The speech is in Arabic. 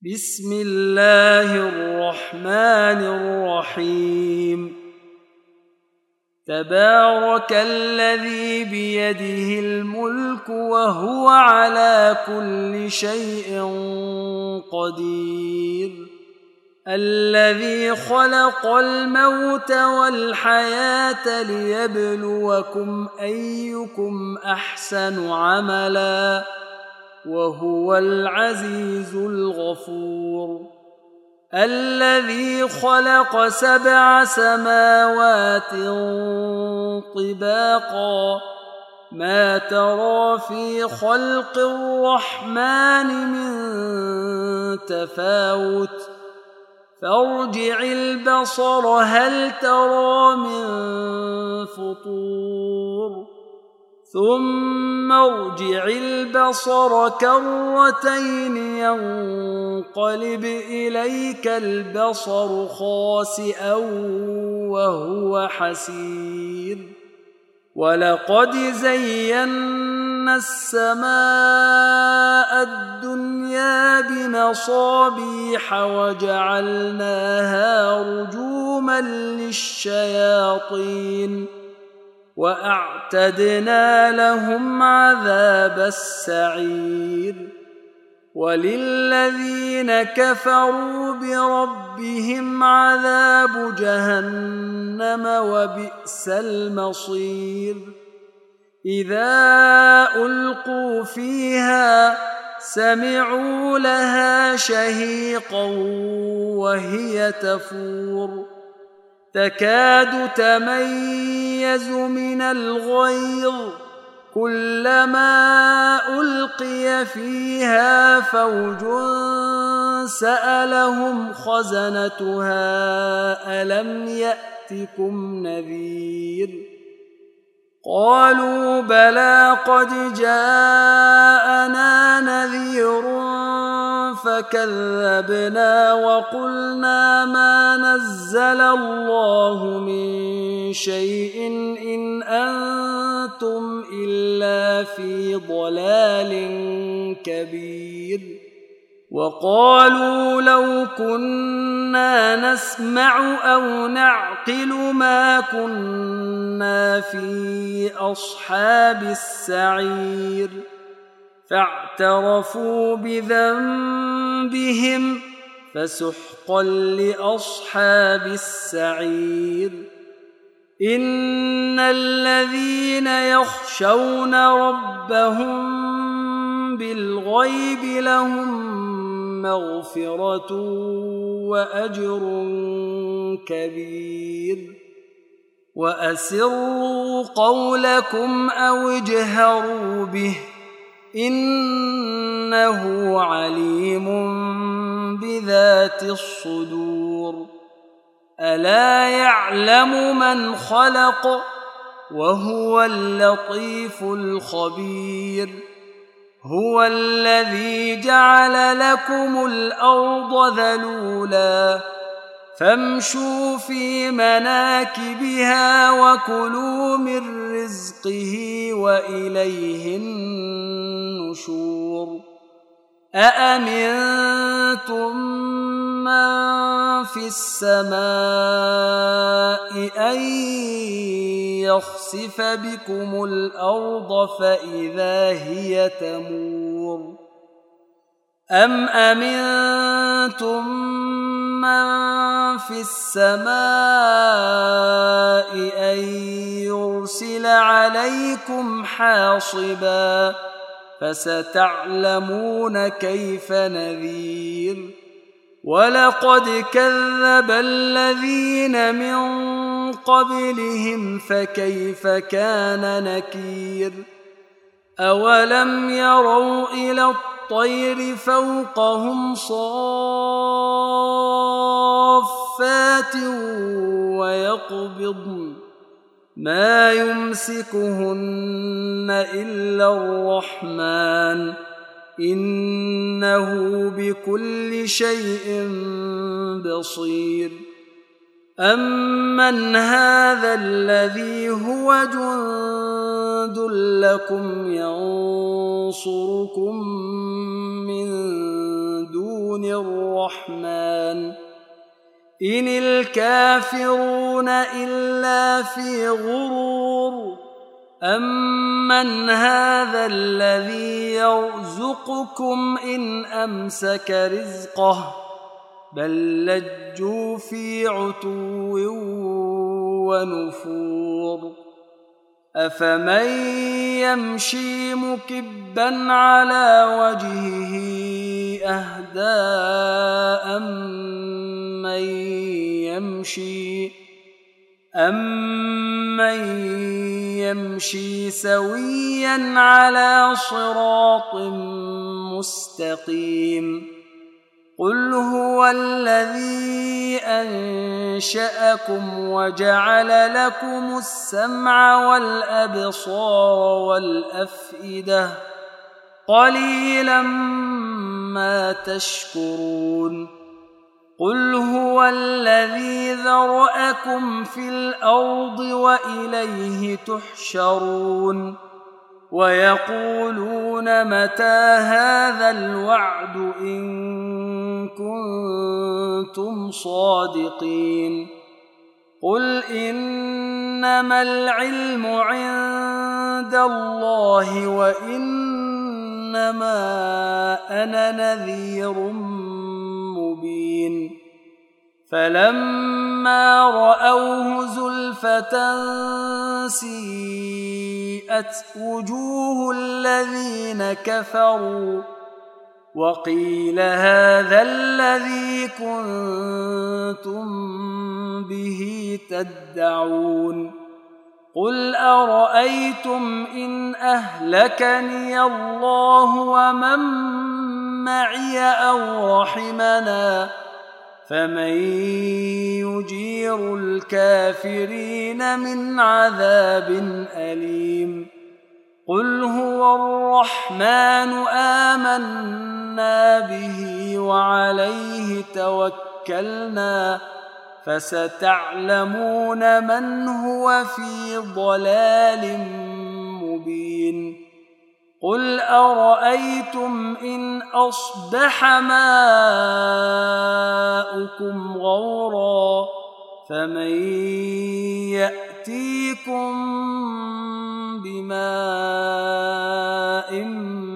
بسم الله الرحمن الرحيم تبارك الذي بيده الملك وهو على كل شيء قدير الذي خلق الموت والحياة ليبلوكم أيكم أحسن عملا وهو العزيز الغفور الذي خلق 7 سماوات طباقا ما ترى في خلق الرحمن من تفاوت فارجع البصر هل ترى من فطور ثم ارجع البصر كرتين ينقلب إليك البصر خاسئا وهو حسير ولقد زينا السماء الدنيا بمصابيح وجعلناها رجوما للشياطين وأعتدنا لهم عذاب السعير وللذين كفروا بربهم عذاب جهنم وبئس المصير إذا ألقوا فيها سمعوا لها شهيقا وهي تفور تكاد تميز من الغيظ كلما ألقي فيها فوج سألهم خزنتها ألم يأتكم نذير قالوا بلى قد جاءنا نذير فكذبنا وقلنا ما نزل الله من شيء إن أنتم إلا في ضلال كبير وقالوا لو كنا نسمع أو نعقل ما كنا في أصحاب السعير فاعترفوا بذنبهم فسحقا لأصحاب السعير إن الذين يخشون ربهم بالغيب لهم مغفرة وأجر كبير وأسروا قولكم أو اجهروا به إنه عليم بذات الصدور ألا يعلم من خلق وهو اللطيف الخبير هو الذي جعل لكم الأرض ذلولا فامشوا في مناكبها وكلوا من رزقه وإليه النشور أأمنتم من في السماء أن يخسف بكم الأرض فإذا هي تمور أم أمنتم من في السماء أن يرسل عليكم حاصبا فستعلمون كيف نذير ولقد كذب الذين من قبلهم فكيف كان نكير أولم يروا إلى الطير فوقهم صافات ويقبضن ما يمسكهن إلا الرحمن إنه بكل شيء بصير أمن هذا الذي هو جند لكم ينصركم من دون دون الرحمن إن الكافرون إلا في غرور أمن هذا الذي يرزقكم إن أمسك رزقه بل لجوا في عتو ونفور أفمن يمشي مكبا على وجهه أهدى أمن يمشي سويا على صراط مستقيم قل هو الذي أنشأكم وجعل لكم السمع والأبصار والأفئدة قليلا ما تشكرون قل هو الذي ذرأكم في الأرض وإليه تحشرون ويقولون متى هذا الوعد إن كنتم صادقين قل إنما العلم عند الله وإنما أنا نذير مبين فلما رأوه زلفة سيئت وجوه الذين كفروا وقيل هذا الذي كنتم به تدعون قل أرأيتم إن أهلكني الله ومن معي أو رحمنا فمن يجير الكافرين من عذاب أليم قل هو الرحمن آمنا به وعليه توكلنا فستعلمون من هو في ضلال مبين قل أرأيتم إن أصبح ماؤكم غورا فمن يأتيكم بماء